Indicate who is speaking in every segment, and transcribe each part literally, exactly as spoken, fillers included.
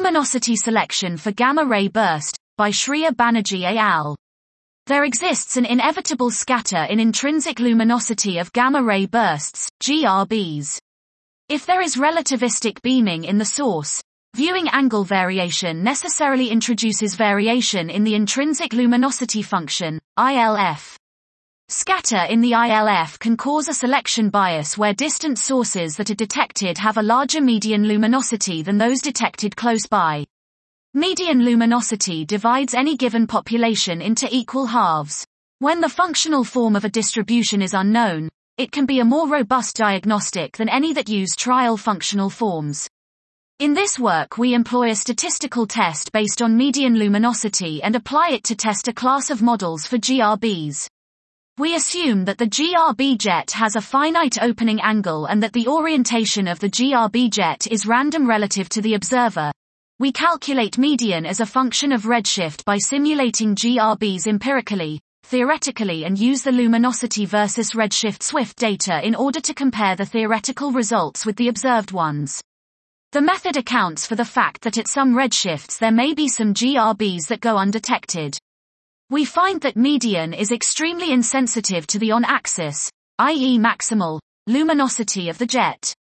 Speaker 1: Luminosity selection for gamma-ray burst, by Shreya Banerjee et al. There exists an inevitable scatter in intrinsic luminosity of gamma-ray bursts, G R Bs. If there is relativistic beaming in the source, viewing angle variation necessarily introduces variation in the intrinsic luminosity function, I L F. Scatter in the I L F can cause a selection bias where distant sources that are detected have a larger median luminosity than those detected close by. Median luminosity divides any given population into equal halves. When the functional form of a distribution is unknown, it can be a more robust diagnostic than any that use trial functional forms. In this work we employ a statistical test based on median luminosity and apply it to test a class of models for G R Bs. We assume that the G R B jet has a finite opening angle and that the orientation of the G R B jet is random relative to the observer. We calculate median as a function of redshift by simulating G R Bs empirically, theoretically, and use the luminosity versus redshift Swift data in order to compare the theoretical results with the observed ones. The method accounts for the fact that at some redshifts there may be some G R Bs that go undetected. We find that median is extremely insensitive to the on-axis, that is maximal, luminosity of the jet.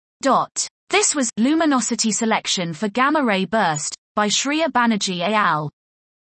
Speaker 1: Dot. This was Luminosity Selection for Gamma-Ray Burst, by Shreya Banerjee et al.